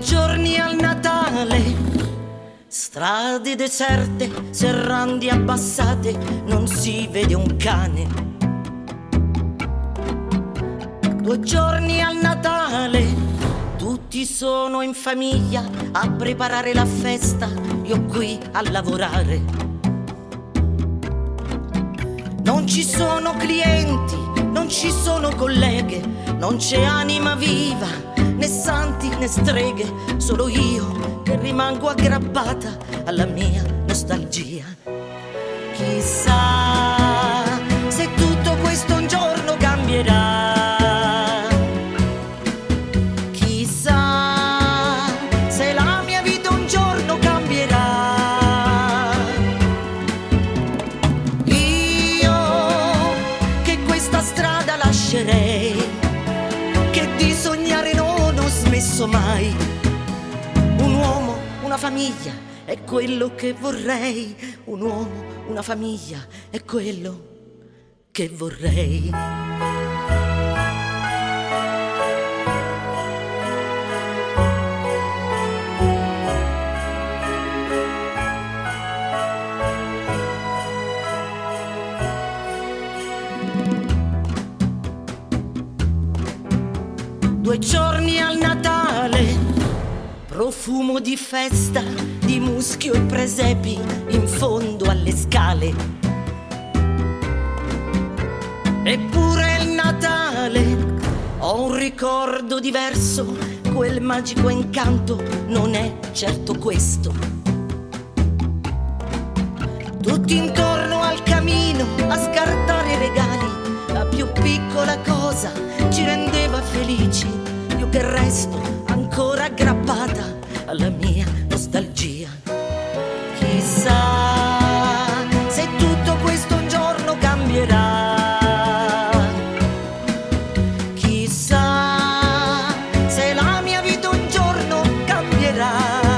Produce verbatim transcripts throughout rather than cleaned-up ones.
giorni al Natale, strade deserte, serrandi abbassate, non si vede un cane. Due giorni al Natale, tutti sono in famiglia a preparare la festa, io qui a lavorare. Non ci sono clienti, non ci sono colleghe, non c'è anima viva, né santi né streghe, solo io che rimango aggrappata alla mia nostalgia. Chissà se tutto questo un giorno cambierà, chissà se la mia vita un giorno cambierà. Io che questa strada lascerei, che di sognare non ho smesso mai. Un uomo, una famiglia, è quello che vorrei. Un uomo, una famiglia, è quello che vorrei. Due giorni al Natale, profumo di festa, di muschio e presepi in fondo alle scale. Eppure il Natale, ho un ricordo diverso, quel magico incanto non è certo questo. Tutti intorno al camino a scartare regali, la più piccola cosa ci rendeva felici, io che resto ancora aggrappata alla mia nostalgia. Chissà se tutto questo un giorno cambierà, chissà se la mia vita un giorno cambierà.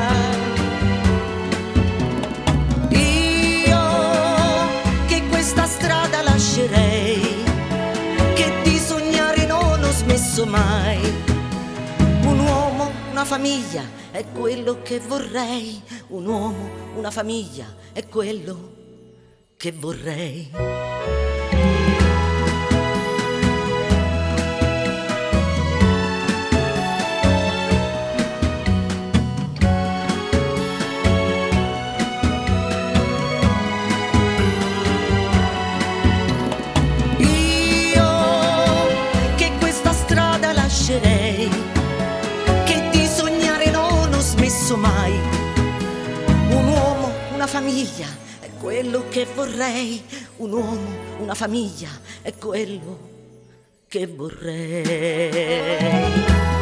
Io che questa strada lascerei, che di sognare non ho smesso mai. Un uomo, una famiglia, è quello che vorrei. Un uomo, una famiglia, è quello che vorrei. Io che questa strada lascerei, che di sognare non ho smesso mai. Un uomo, una famiglia, è quello che vorrei. Un uomo, una famiglia, è quello che vorrei.